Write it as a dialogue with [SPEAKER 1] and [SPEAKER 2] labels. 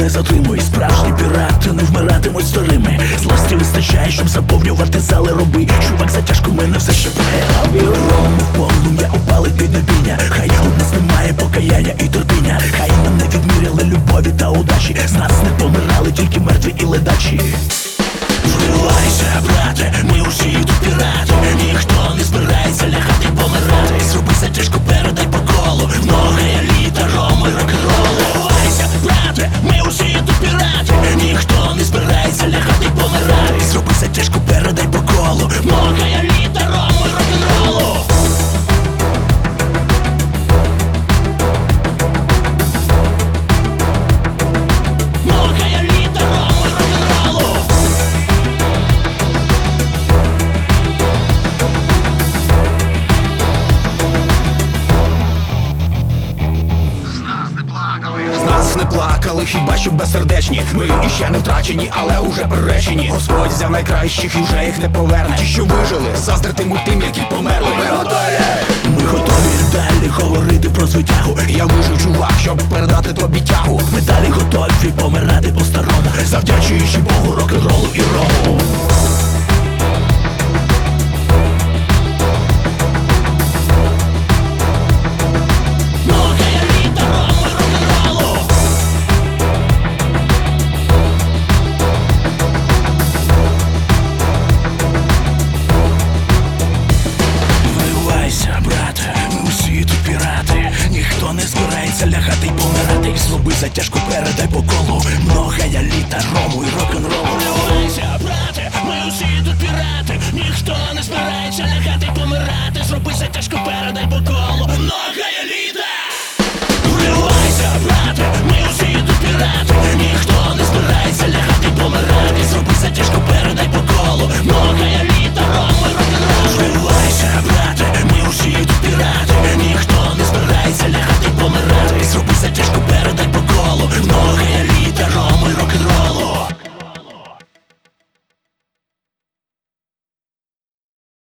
[SPEAKER 1] не затримуй. Справжні пірати не вмиратимуть старими. Злості вистачає, щоб заповнювати зали роби. Чувак, затяжку мене все ще ром в полум'я опалить піднебіння. Хай у нас немає покаяння і терпіння. Хай нам не відміряли любові та удачі. З нас не помирали тільки мертві і ледачі. Вривайся, брате, ми усі тут пірати. Ніхто не збирається лягати помирати. Зроби затяжку, передай по колу. Много еліта, рому і рок-н-ролу. Вривайся, брате, ми усі тут пірати. Ніхто не збирається лягати помирати. Зроби затяжку, передай по колу. Много еліта, рому і рок-н-ролу.
[SPEAKER 2] З нас не плакали, хіба що безсердечні. Ми іще не втрачені, але уже приречені. Господь взяв найкращих і вже їх не поверне. Ті, що вижили, заздритимуть тим, які померли. Ми готові!
[SPEAKER 1] Ми готові далі говорити про звитягу.
[SPEAKER 2] Я вижив, чувак, щоб передати тобі тягу.
[SPEAKER 1] Ми далі готові помирати по-старому, завдячуючи Богу, рок-н-ролу і рому.